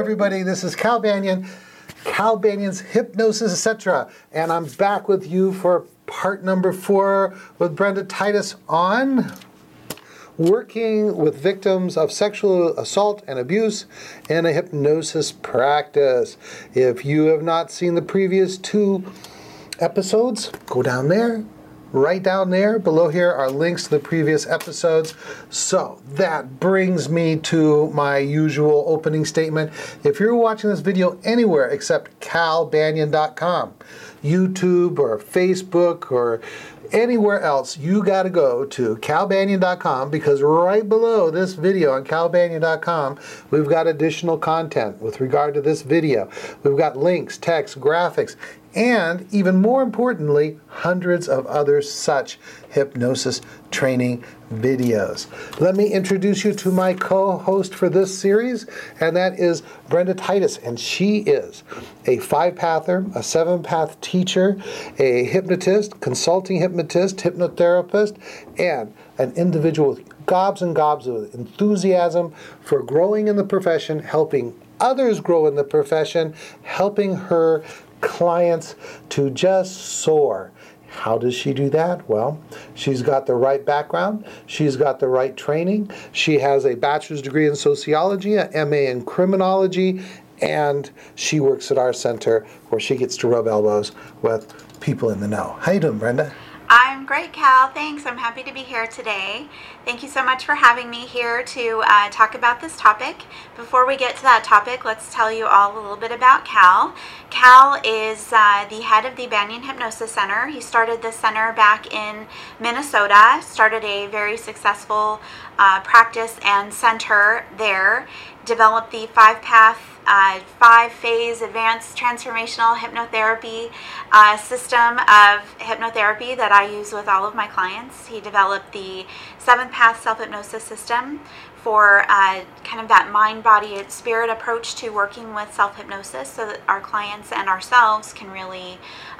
everybody, this is Cal Banyan, Cal Banyan's Hypnosis, etc. And I'm back with you for part number 4 with Brenda Titus on working with victims of sexual assault and abuse in a hypnosis practice. If you have not seen the previous 2 episodes, go down there. Right down there, below here are links to the previous episodes. So that brings me to my usual opening statement. If you're watching this video anywhere except calbanyan.com, YouTube or Facebook or anywhere else, you got to go to calbanyan.com, because right below this video on calbanyan.com, we've got additional content with regard to this video. We've got links, text, graphics, and even more importantly, hundreds of other such hypnosis training videos. Let me introduce you to my co-host for this series, and that is Brenda Titus, and she is a 5-pather, a 7-path teacher, a hypnotist, consulting hypnotist, hypnotherapist, and an individual with gobs and gobs of enthusiasm for growing in the profession, helping others grow in the profession, helping her clients to just soar. How does she do that? Well, she's got the right background, she's got the right training, she has a bachelor's degree in sociology, an MA in criminology, and she works at our center where she gets to rub elbows with people in the know. How you doing, Brenda? I'm great, Cal. Thanks. I'm happy to be here today. Thank you so much for having me here to talk about this topic. Before we get to that topic, let's tell you all a little bit about Cal. Cal is the head of the Banyan Hypnosis Center. He started this center back in Minnesota, started a very successful practice and center there, developed the 5-path 5-phase advanced transformational hypnotherapy system of hypnotherapy that I use with all of my clients. He developed the 7-path self-hypnosis system for kind of that mind, body, and spirit approach to working with self-hypnosis, so that our clients and ourselves can really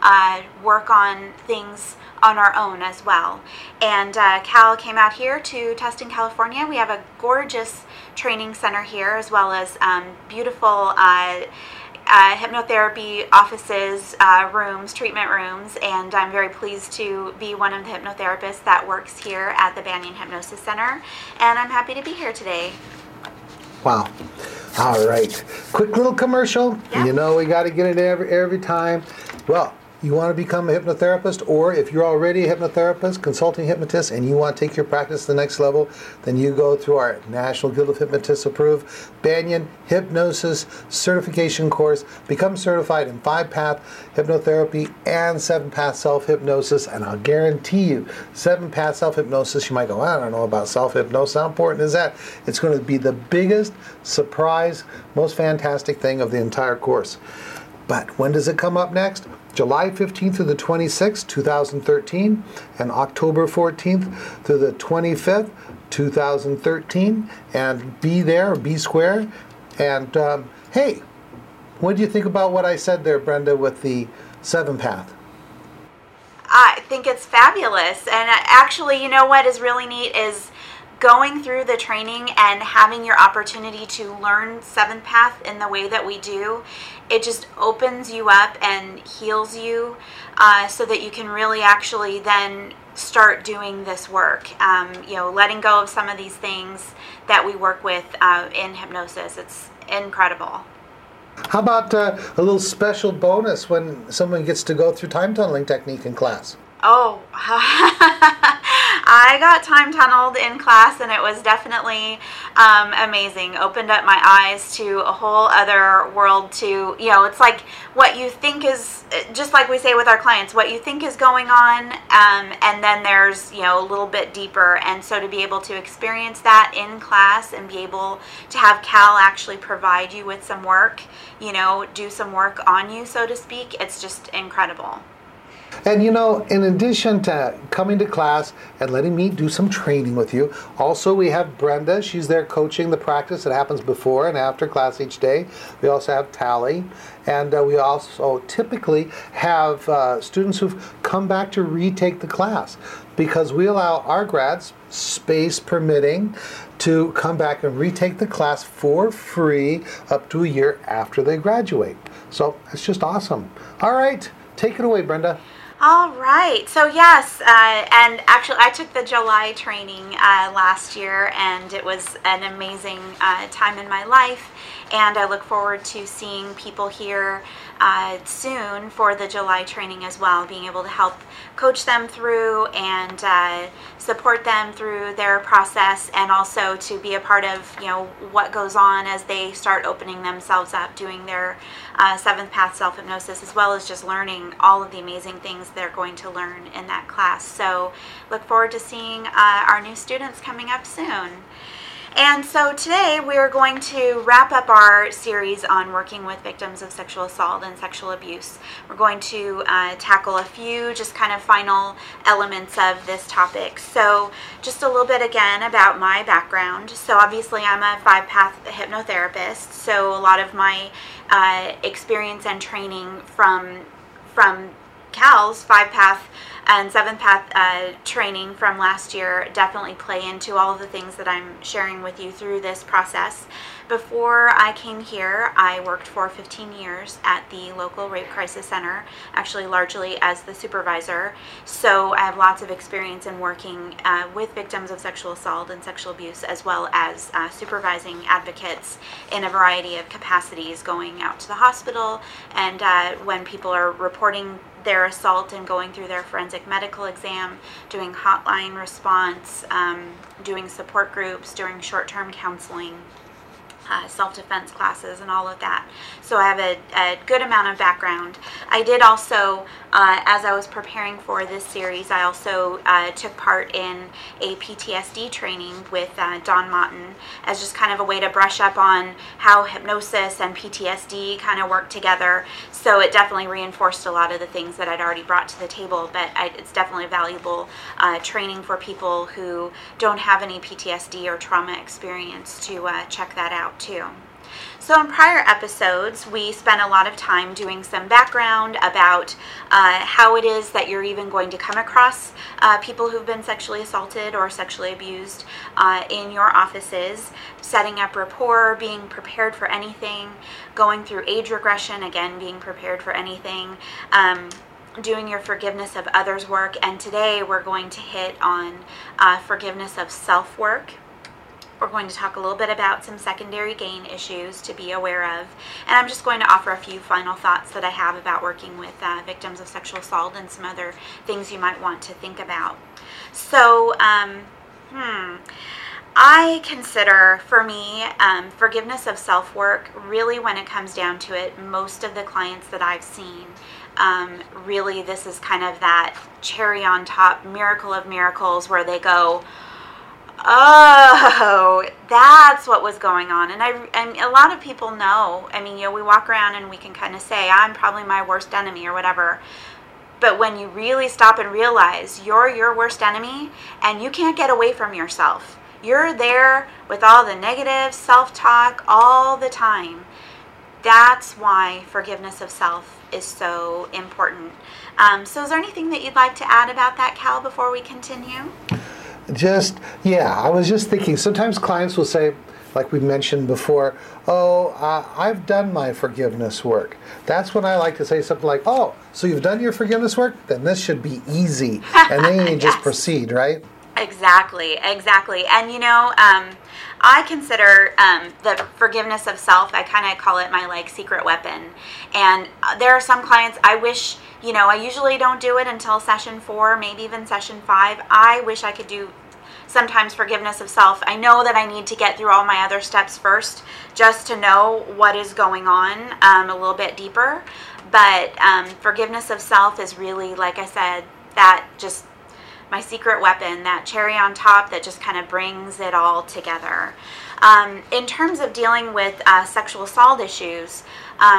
work on things on our own as well. And Cal came out here to Tustin, California. We have a gorgeous training center here, as well as beautiful hypnotherapy offices, rooms, treatment rooms, and I'm very pleased to be one of the hypnotherapists that works here at the Banyan Hypnosis Center, and I'm happy to be here today. Wow. All right. Quick little commercial. Yeah. You know we got to get it every time. Well, you want to become a hypnotherapist, or if you're already a hypnotherapist, consulting hypnotist, and you want to take your practice to the next level, then you go through our National Guild of Hypnotists approved Banyan Hypnosis Certification course. Become certified in 5-path hypnotherapy and 7-path self-hypnosis, and I'll guarantee you, 7-path self-hypnosis, you might go, I don't know about self-hypnosis. How important is that? It's going to be the biggest surprise, most fantastic thing of the entire course. But when does it come up next? July 15th through the 26th, 2013, and October 14th through the 25th, 2013. And be there, be square. And hey, what do you think about what I said there, Brenda, with the 7-path? I think it's fabulous. And actually, you know what is really neat is going through the training and having your opportunity to learn 7th path in the way that we do. It just opens you up and heals you so that you can really actually then start doing this work. Letting go of some of these things that we work with in hypnosis. It's incredible. How about a little special bonus when someone gets to go through time tunneling technique in class? Oh, I got time tunneled in class, and it was definitely amazing. Opened up my eyes to a whole other world. It's like what you think is, just like we say with our clients, what you think is going on, and then there's, a little bit deeper. And so to be able to experience that in class and be able to have Cal actually provide you with some work, do some work on you, so to speak, it's just incredible. And you know, in addition to coming to class and letting me do some training with you, also we have Brenda. She's there coaching the practice that happens before and after class each day. We also have Tally. And we also typically have students who've come back to retake the class because we allow our grads, space permitting, to come back and retake the class for free up to a year after they graduate. So it's just awesome. All right, take it away, Brenda. All right. So yes, and actually I took the July training last year, and it was an amazing time in my life. And I look forward to seeing people here soon for the July training as well, being able to help coach them through and support them through their process, and also to be a part of, you know, what goes on as they start opening themselves up, doing their Seventh Path Self-Hypnosis, as well as just learning all of the amazing things they're going to learn in that class. So look forward to seeing our new students coming up soon. And so today we are going to wrap up our series on working with victims of sexual assault and sexual abuse. We're going to tackle a few just kind of final elements of this topic. So just a little bit again about my background. So obviously I'm a 5-path hypnotherapist, so a lot of my experience and training from Cal's 5-path and 7-path training from last year definitely play into all of the things that I'm sharing with you through this process. Before I came here, I worked for 15 years at the local rape crisis center, actually largely as the supervisor. So I have lots of experience in working with victims of sexual assault and sexual abuse, as well as supervising advocates in a variety of capacities, going out to the hospital and when people are reporting their assault and going through their forensic medical exam, doing hotline response, doing support groups, doing short-term counseling, self-defense classes, and all of that. So I have a good amount of background. I did also, as I was preparing for this series, I also took part in a PTSD training with Don Motten as just kind of a way to brush up on how hypnosis and PTSD kind of work together. So it definitely reinforced a lot of the things that I'd already brought to the table, but it's definitely valuable training for people who don't have any PTSD or trauma experience to check that out too. So in prior episodes, we spent a lot of time doing some background about how it is that you're even going to come across people who've been sexually assaulted or sexually abused in your offices, setting up rapport, being prepared for anything, going through age regression, again, being prepared for anything, doing your forgiveness of others work, and today we're going to hit on forgiveness of self work. We're going to talk a little bit about some secondary gain issues to be aware of, and I'm just going to offer a few final thoughts that I have about working with victims of sexual assault and some other things you might want to think about. So, I consider, for me, forgiveness of self-work, really when it comes down to it, most of the clients that I've seen, really this is kind of that cherry on top, miracle of miracles, where they go, oh, that's what was going on. And a lot of people know. I mean, you know, we walk around and we can kind of say, I'm probably my worst enemy or whatever. But when you really stop and realize you're your worst enemy and you can't get away from yourself, you're there with all the negative self-talk all the time. That's why forgiveness of self is so important. So is there anything that you'd like to add about that, Cal, before we continue? I was just thinking, sometimes clients will say, like we mentioned before, I've done my forgiveness work. That's when I like to say something like, oh, so you've done your forgiveness work? Then this should be easy. And then you just proceed, right? Exactly. And, you know, I consider the forgiveness of self, I kind of call it my, like, secret weapon. And there are some clients I wish, you know, I usually don't do it until session 4, maybe even session 5. I wish I could do sometimes forgiveness of self. I know that I need to get through all my other steps first just to know what is going on a little bit deeper. But forgiveness of self is really, like I said, that just my secret weapon, that cherry on top that just kind of brings it all together. In terms of dealing with sexual assault issues,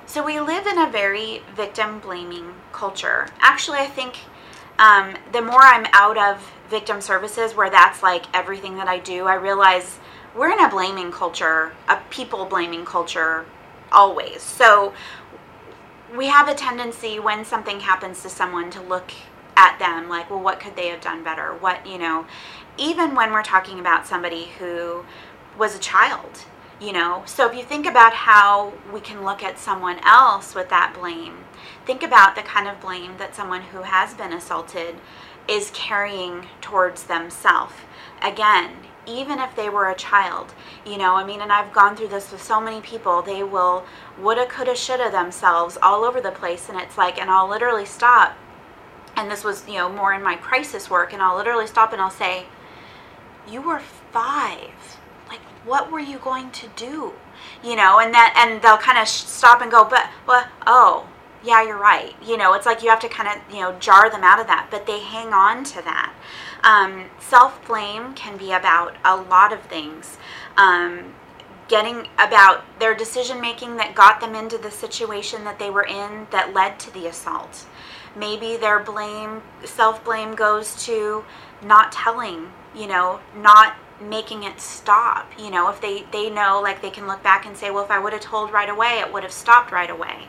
So we live in a very victim-blaming culture. Actually, I think the more I'm out of victim services, where that's like everything that I do, I realize we're in a blaming culture, a people-blaming culture, always. So we have a tendency when something happens to someone to look at them like, well, what could they have done better? What, even when we're talking about somebody who was a child, So if you think about how we can look at someone else with that blame, think about the kind of blame that someone who has been assaulted is carrying towards themselves. Again, even if they were a child, and I've gone through this with so many people, they will woulda, coulda, shoulda themselves all over the place, and it's like, and I'll literally stop, and this was, more in my crisis work, and I'll literally stop and I'll say, you were 5. Like, what were you going to do? And they'll kind of stop and go, but, oh, yeah, you're right. It's like you have to kind of, jar them out of that, but they hang on to that. Self-blame can be about a lot of things. Getting about their decision-making that got them into the situation that they were in that led to the assault. Maybe their self-blame goes to not telling, not making it stop. If they know, like, they can look back and say, well, if I would have told right away, it would have stopped right away.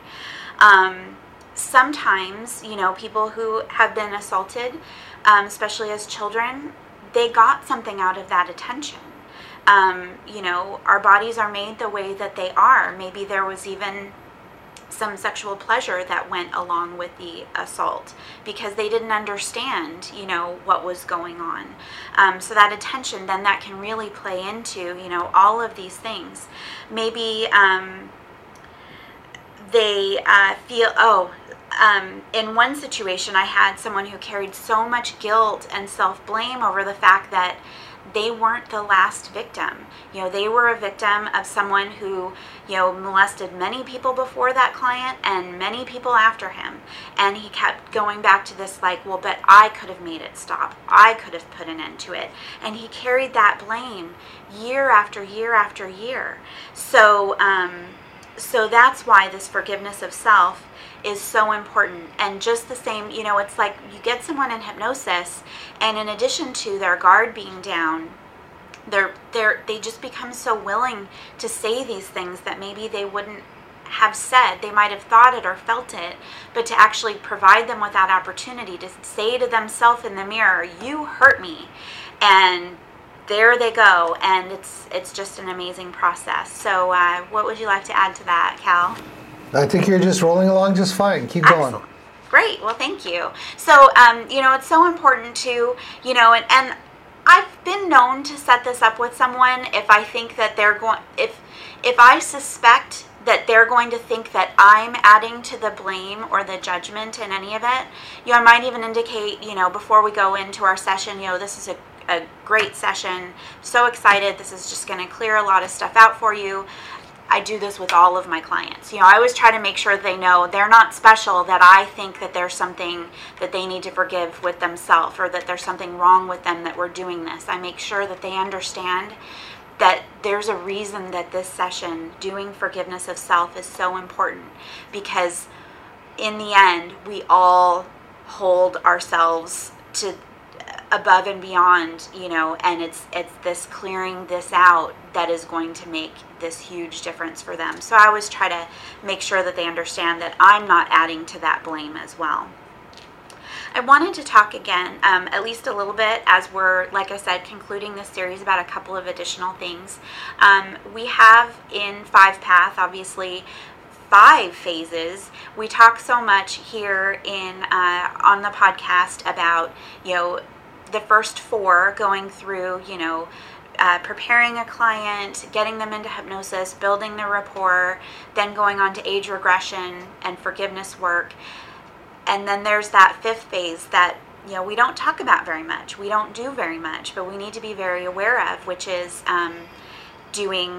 Sometimes, people who have been assaulted, especially as children, they got something out of that attention. Our bodies are made the way that they are. Maybe there was even some sexual pleasure that went along with the assault because they didn't understand, what was going on. So that attention, then that can really play into, all of these things. Maybe they feel, in one situation I had someone who carried so much guilt and self-blame over the fact that they weren't the last victim. They were a victim of someone who, molested many people before that client and many people after him. And he kept going back to this like, well, but I could have made it stop. I could have put an end to it. And he carried that blame year after year after year. So that's why this forgiveness of self is so important. And just the same, it's like you get someone in hypnosis, and in addition to their guard being down, they just become so willing to say these things that maybe they wouldn't have said. They might have thought it or felt it, but to actually provide them with that opportunity to say to themselves in the mirror, you hurt me. And there they go, and it's just an amazing process. So what would you like to add to that, Cal? I think you're just rolling along just fine. Keep Excellent. going. Great. Well, thank you. So, it's so important to, and I've been known to set this up with someone if I think that they're going, if I suspect that they're going to think that I'm adding to the blame or the judgment in any of it. I might even indicate, before we go into our session, this is a great session. So excited. This is just going to clear a lot of stuff out for you. I do this with all of my clients. I always try to make sure they know they're not special, that I think that there's something that they need to forgive with themselves, or that there's something wrong with them that we're doing this. I make sure that they understand that there's a reason that this session, doing forgiveness of self, is so important, because in the end, we all hold ourselves to above and beyond, and it's this clearing this out that is going to make this huge difference for them. So I always try to make sure that they understand that I'm not adding to that blame as well. I wanted to talk again, at least a little bit, as we're, like I said, concluding this series, about a couple of additional things. We have in 5-Path, obviously, 5 phases. We talk so much here on the podcast about, the first 4, going through, preparing a client, getting them into hypnosis, building their rapport, then going on to age regression and forgiveness work. And then there's that 5th phase that, we don't talk about very much. We don't do very much, but we need to be very aware of, which is doing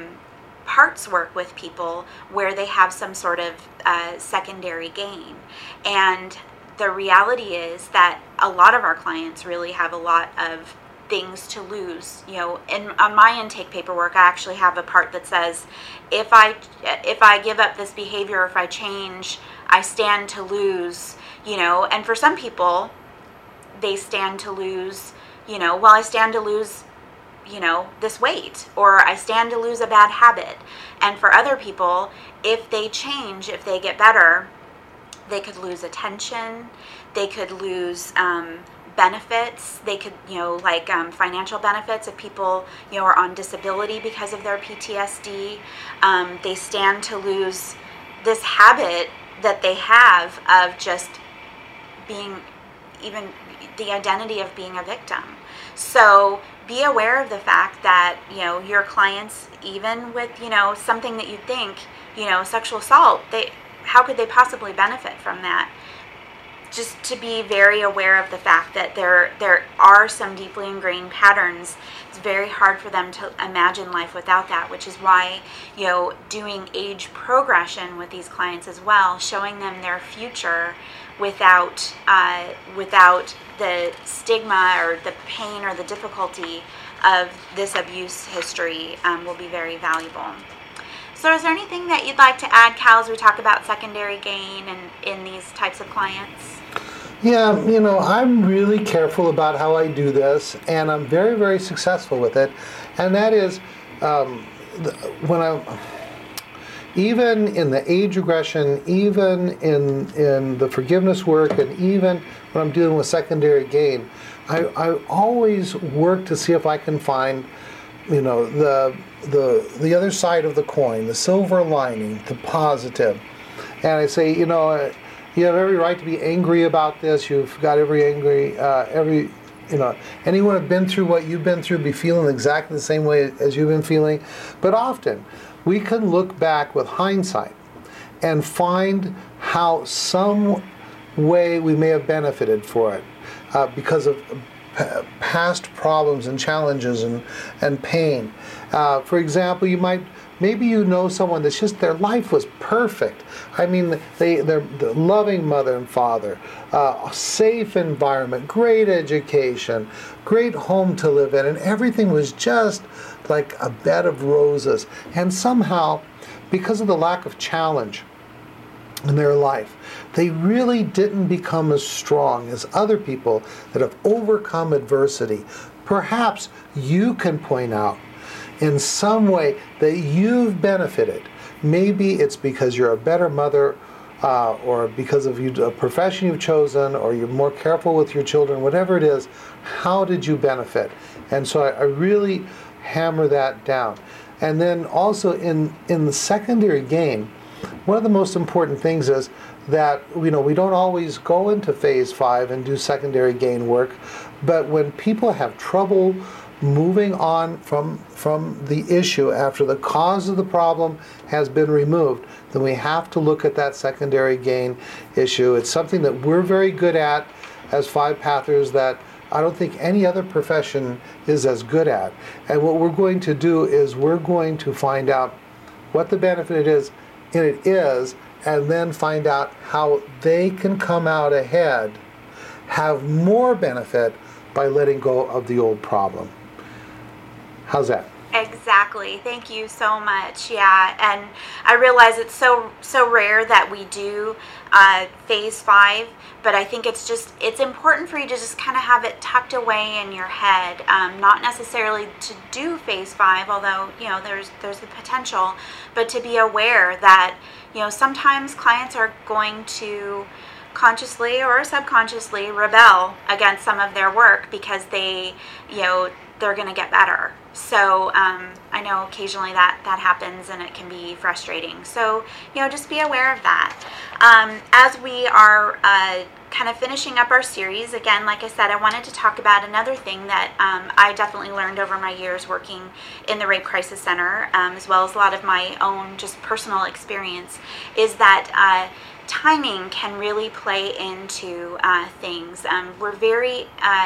parts work with people where they have some sort of secondary gain. And the reality is that a lot of our clients really have a lot of things to lose. On my intake paperwork, I actually have a part that says, if I give up this behavior, if I change, I stand to lose. And for some people, they stand to lose. I stand to lose, this weight, or I stand to lose a bad habit. And for other people, if they change, if they get better, they could lose attention, they could lose benefits, they could, financial benefits if people, are on disability because of their PTSD. They stand to lose this habit that they have of just being, even the identity of being a victim. So be aware of the fact that, your clients, even with, something that you think, sexual assault, how could they possibly benefit from that? Just to be very aware of the fact that there are some deeply ingrained patterns. It's very hard for them to imagine life without that, which is why, doing age progression with these clients as well, showing them their future without the stigma or the pain or the difficulty of this abuse history will be very valuable. So is there anything that you'd like to add, Cal, as we talk about secondary gain and in these types of clients? Yeah, I'm really careful about how I do this, and I'm very, very successful with it. And that is, even in the age regression, even in the forgiveness work, and even when I'm dealing with secondary gain, I always work to see if I can find, the other side of the coin, the silver lining, the positive. And I say, you have every right to be angry about this. You've got anyone who's been through what you've been through be feeling exactly the same way as you've been feeling. But often, we can look back with hindsight and find how some way we may have benefited for it because of past problems and challenges and pain. For example, maybe someone that's just their life was perfect. I mean, they're the loving mother and father, safe environment, great education, great home to live in, and everything was just like a bed of roses. And somehow, because of the lack of challenge in their life, they really didn't become as strong as other people that have overcome adversity. Perhaps you can point out in some way that you've benefited. Maybe it's because you're a better mother, or because of a profession you've chosen, or you're more careful with your children, whatever it is. How did you benefit? And so I really hammer that down. And then also in the secondary gain, one of the most important things is that we don't always go into phase 5 and do secondary gain work, but when people have trouble moving on from the issue after the cause of the problem has been removed, then we have to look at that secondary gain issue. It's something that we're very good at as 5-pathers that I don't think any other profession is as good at. And what we're going to do is we're going to find out what the benefit is, and then find out how they can come out ahead, have more benefit by letting go of the old problem. How's that? Exactly. Thank you so much. Yeah, and I realize it's so rare that we do phase 5, but I think it's important for you to just kind of have it tucked away in your head, not necessarily to do phase 5, although there's the potential, but to be aware that sometimes clients are going to consciously or subconsciously rebel against some of their work because they're going to get better. So I know occasionally that happens and it can be frustrating. So, just be aware of that. As we are kind of finishing up our series, again, like I said, I wanted to talk about another thing that I definitely learned over my years working in the Rape Crisis Center, as well as a lot of my own just personal experience, is that timing can really play into things. We're very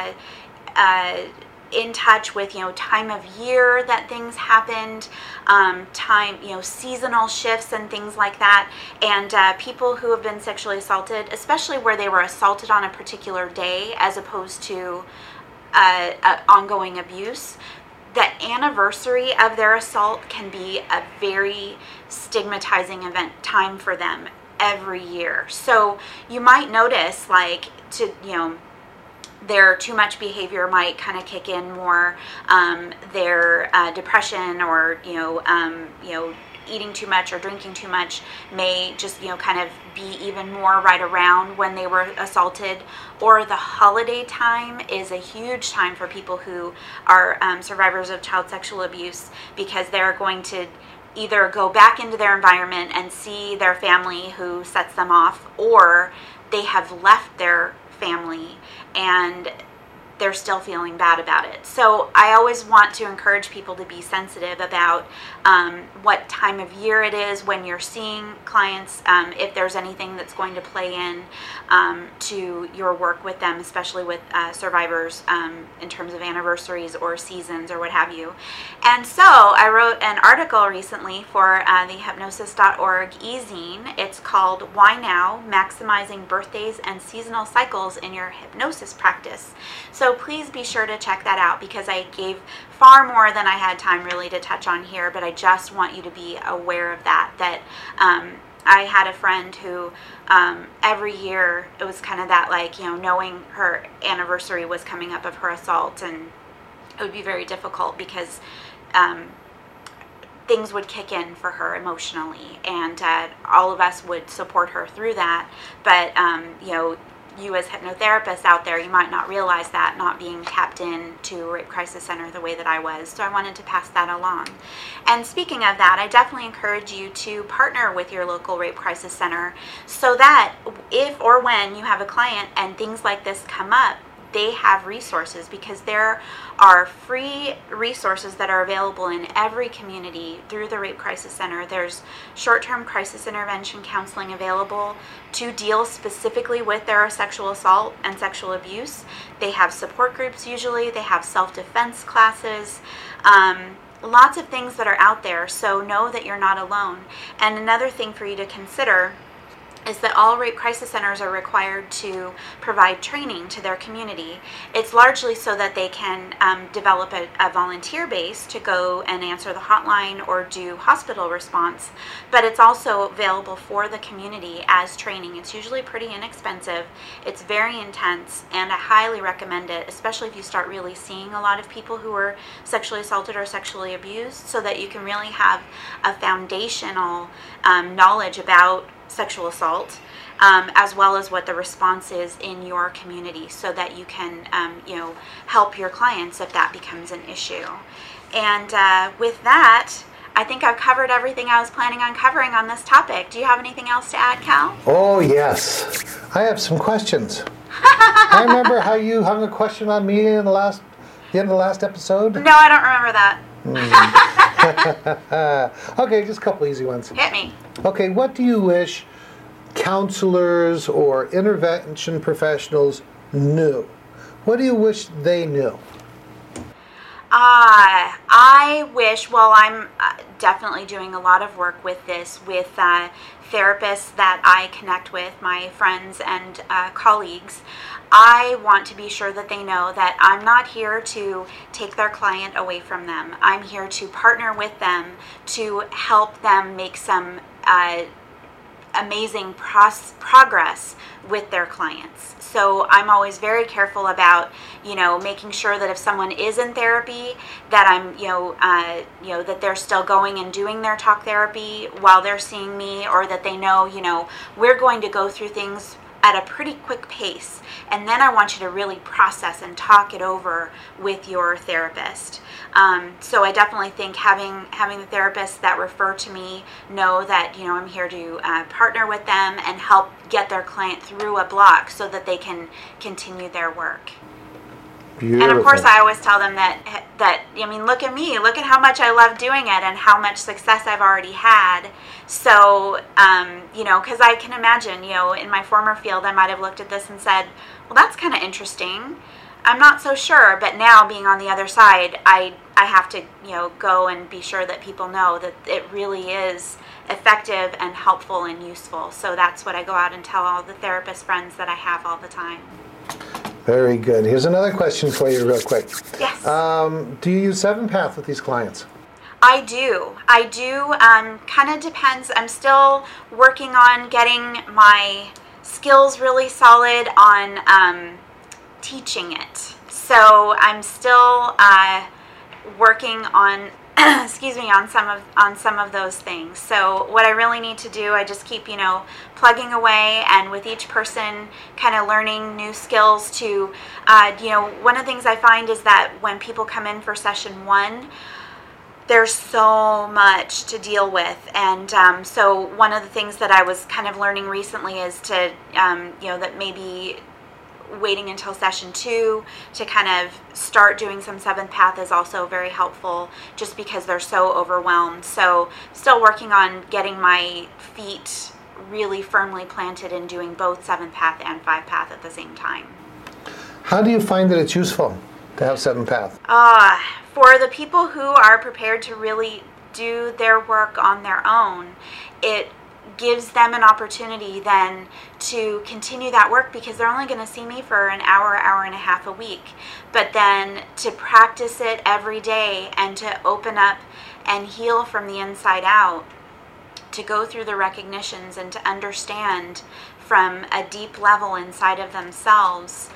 in touch with time of year that things happened, time, seasonal shifts and things like that, and people who have been sexually assaulted, especially where they were assaulted on a particular day as opposed to ongoing abuse, the anniversary of their assault can be a very stigmatizing event time for them every year. So you might notice, like, their too much behavior might kind of kick in more. Their depression, or eating too much or drinking too much may just kind of be even more right around when they were assaulted. Or the holiday time is a huge time for people who are survivors of child sexual abuse, because they're going to either go back into their environment and see their family who sets them off, or they have left their family and they're still feeling bad about it. So I always want to encourage people to be sensitive about what time of year it is when you're seeing clients, if there's anything that's going to play in to your work with them, especially with survivors in terms of anniversaries or seasons or what have you. And so I wrote an article recently for the hypnosis.org e-zine. It's called Why Now? Maximizing Birthdays and Seasonal Cycles in Your Hypnosis Practice. So please be sure to check that out, because I gave far more than I had time really to touch on here, but I just want you to be aware of that I had a friend who every year it was kind of that, like, knowing her anniversary was coming up of her assault, and it would be very difficult because things would kick in for her emotionally, and all of us would support her through that. But you as hypnotherapists out there, you might not realize that, not being tapped in to Rape Crisis Center the way that I was. So I wanted to pass that along. And speaking of that, I definitely encourage you to partner with your local Rape Crisis Center, so that if or when you have a client and things like this come up, they have resources, because there are free resources that are available in every community through the Rape Crisis Center. There's short-term crisis intervention counseling available to deal specifically with their sexual assault and sexual abuse. They have support groups usually. They have self-defense classes. Lots of things that are out there, so know that you're not alone. And another thing for you to consider is that all Rape Crisis Centers are required to provide training to their community. It's largely so that they can develop a volunteer base to go and answer the hotline or do hospital response, but it's also available for the community as training. It's usually pretty inexpensive, it's very intense, and I highly recommend it, especially if you start really seeing a lot of people who are sexually assaulted or sexually abused, so that you can really have a foundational knowledge about sexual assault, as well as what the response is in your community, so that you can help your clients if that becomes an issue. And with that, I think I've covered everything I was planning on covering on this topic. Do you have anything else to add, Cal? Oh, yes. I have some questions. I remember how you hung a question on me in the end of the last episode. No, I don't remember that. Okay, just a couple easy ones. Hit me. Okay, what do you wish counselors or intervention professionals knew? What do you wish they knew? I wish, well, I'm definitely doing a lot of work with this, with therapists that I connect with, my friends and colleagues. I want to be sure that they know that I'm not here to take their client away from them. I'm here to partner with them to help them make some amazing progress with their clients. So I'm always very careful about, making sure that if someone is in therapy, that I'm, that they're still going and doing their talk therapy while they're seeing me, or that they know, we're going to go through things at a pretty quick pace, and then I want you to really process and talk it over with your therapist. So I definitely think having the therapists that refer to me know that I'm here to partner with them and help get their client through a block so that they can continue their work. Beautiful. And of course, I always tell them that look at me, look at how much I love doing it and how much success I've already had. So, because I can imagine, in my former field, I might have looked at this and said, well, that's kind of interesting. I'm not so sure, but now being on the other side, I have to, go and be sure that people know that it really is effective and helpful and useful. So that's what I go out and tell all the therapist friends that I have all the time. Very good. Here's another question for you real quick. Yes. Do you use 7-Path with these clients? I do. Kind of depends. I'm still working on getting my skills really solid on teaching it. So I'm still working on on some of those things. So what I really need to do, I just keep, plugging away, and with each person kind of learning new skills to, one of the things I find is that when people come in for session 1, there's so much to deal with. And so one of the things that I was kind of learning recently is to, that maybe waiting until session 2 to kind of start doing some 7th Path is also very helpful, just because they're so overwhelmed. So still working on getting my feet really firmly planted in doing both 7th Path and 5 Path at the same time. How do you find that it's useful to have 7th Path? For the people who are prepared to really do their work on their own, it gives them an opportunity then to continue that work, because they're only going to see me for an hour and a half a week. But then to practice it every day and to open up and heal from the inside out, to go through the recognitions and to understand from a deep level inside of themselves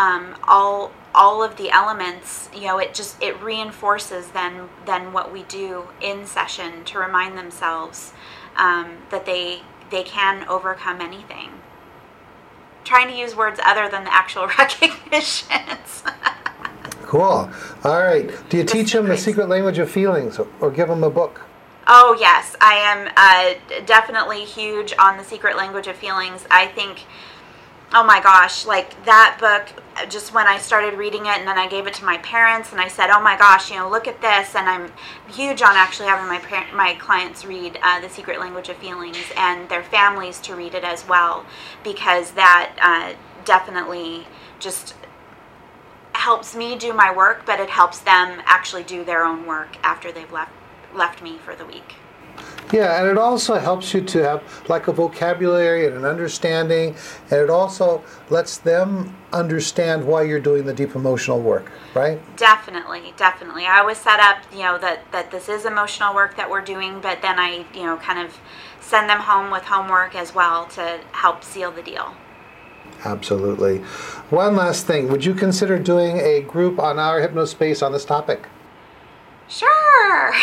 all of the elements, it reinforces then what we do in session to remind themselves that they can overcome anything. Trying to use words other than the actual recognitions. Cool. All right. Do you teach them the secret language of feelings, or give them a book? Oh, yes. I am definitely huge on the secret language of feelings. I think, oh my gosh, like that book, just when I started reading it and then I gave it to my parents and I said, oh my gosh, look at this. And I'm huge on actually having my clients read The Secret Language of Feelings, and their families to read it as well, because that definitely just helps me do my work, but it helps them actually do their own work after they've left me for the week. Yeah, and it also helps you to have like a vocabulary and an understanding, and it also lets them understand why you're doing the deep emotional work, right? Definitely. I always set up, that this is emotional work that we're doing, but then I, kind of send them home with homework as well to help seal the deal. Absolutely. One last thing, would you consider doing a group on our Hypnospace on this topic? Sure.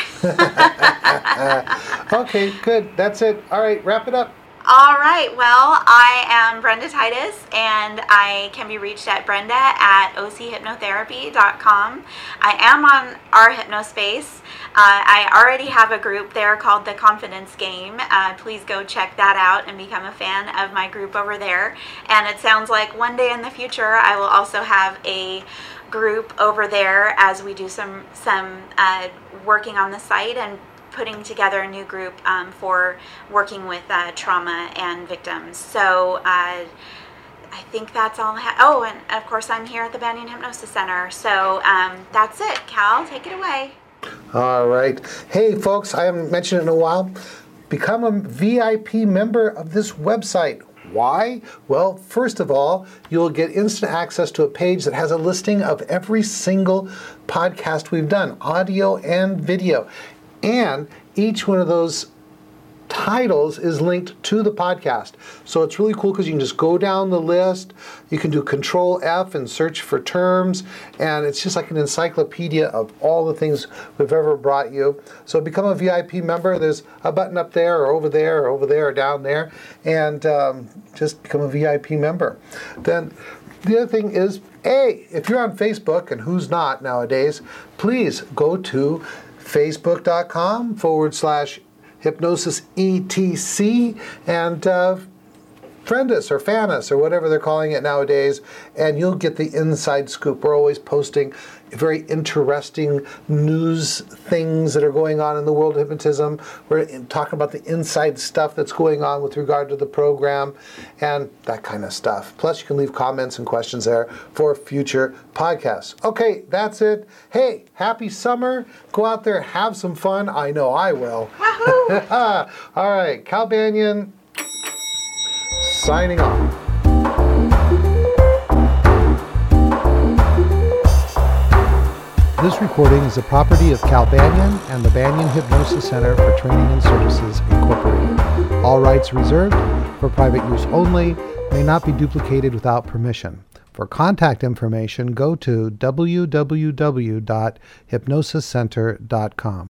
Okay, good. That's it. All right, wrap it up. All right. Well, I am Brenda Titus, and I can be reached at brenda@ochypnotherapy.com. I am on our Hypnospace. I already have a group there called The Confidence Game. Please go check that out and become a fan of my group over there. And it sounds like one day in the future I will also have a group over there as we do some working on the site and putting together a new group for working with trauma and victims. So I think that's all oh, and of course I'm here at the Banyan Hypnosis Center. So that's it. Cal, take it away. All right. Hey folks, I haven't mentioned it in a while. Become a VIP member of this website. Why? Well, first of all, you'll get instant access to a page that has a listing of every single podcast we've done, audio and video. And each one of those titles is linked to the podcast. So it's really cool because you can just go down the list. You can do Control F and search for terms. And it's just like an encyclopedia of all the things we've ever brought you. So become a VIP member. There's a button up there or over there or over there or down there. And just become a VIP member. Then the other thing is, if you're on Facebook, and who's not nowadays, please go to facebook.com/hypnosis etc and friend us or fan us or whatever they're calling it nowadays, and you'll get the inside scoop. We're always posting very interesting news things that are going on in the world of hypnotism. We're talking about the inside stuff that's going on with regard to the program and that kind of stuff. Plus, you can leave comments and questions there for future podcasts. Okay, that's it. Hey, happy summer. Go out there, have some fun. I know I will. Wahoo! All right, Cal Banyan signing off. This recording is the property of Cal Banyan and the Banyan Hypnosis Center for Training and Services, Incorporated. All rights reserved, for private use only, may not be duplicated without permission. For contact information, go to www.hypnosiscenter.com.